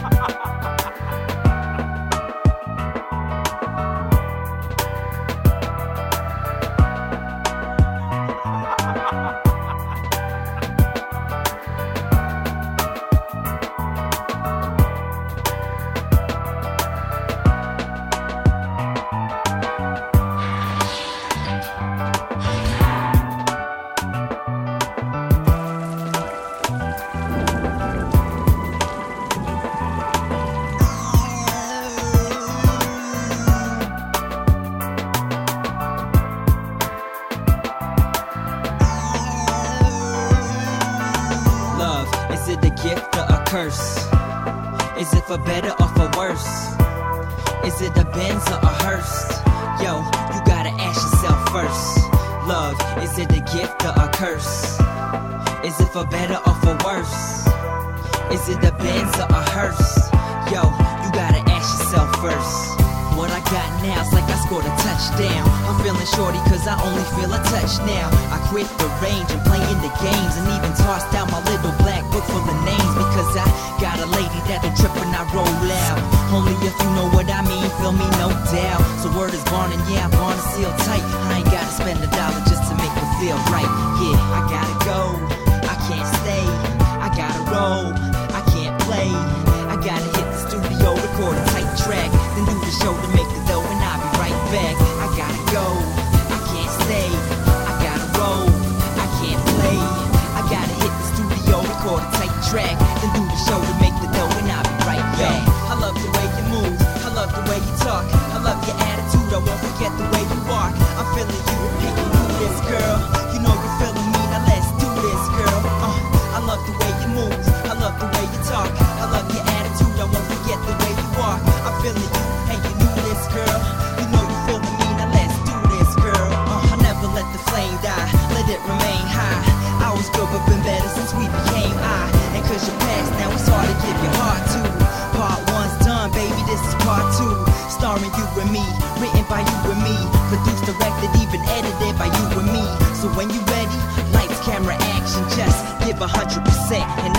Is it a gift or a curse? Is it for better or for worse? Is it a Benz or a hearse? Yo, you gotta ask yourself first. Love, is it a gift or a curse? Is it for better or for worse? Is it a Benz or a hearse? Yo, you gotta ask yourself first. What I got now is like I scored a touchdown. I'm feeling shorty cause I only feel a touch now. I quit the range and playing the games, and even tossed out my little black book full of names, because I got a lady that'll trip when I roll out. Only if you know what I mean, feel me, no doubt. So word is born and yeah, I'm born to seal tight. I ain't gotta spend $1 just to make me feel right. Yeah, I gotta go, I can't stay, I gotta roll, I can't play. I gotta hit the studio, record a tight track, then do the show to make the dough, and I'll be right back. I gotta go, I can't stay, I gotta roll, I can't play. I gotta hit the studio, record a tight track, then do the show to make the dough, and I'll be right back. I love the way you move, I love the way you talk, I love your attitude, I won't forget the way you walk. I'm feeling you, hey, you do this, girl. You know you're feeling me, now let's do this, girl. I love the way you move, I love the way you talk, I love your attitude, I won't forget the way you walk. I'm feeling you, hey, you knew this, girl. You know you feeling me, now let's do this, girl. I'll never let the flame die, let it remain high. I was good but been better since we became I. And cause you're past now, it's hard to give your heart to. Part 1's done, baby, this is part 2. Starring you and me, written by you and me, produced, directed, even edited by you and me. So when you ready, lights, camera, action, just give 100%. And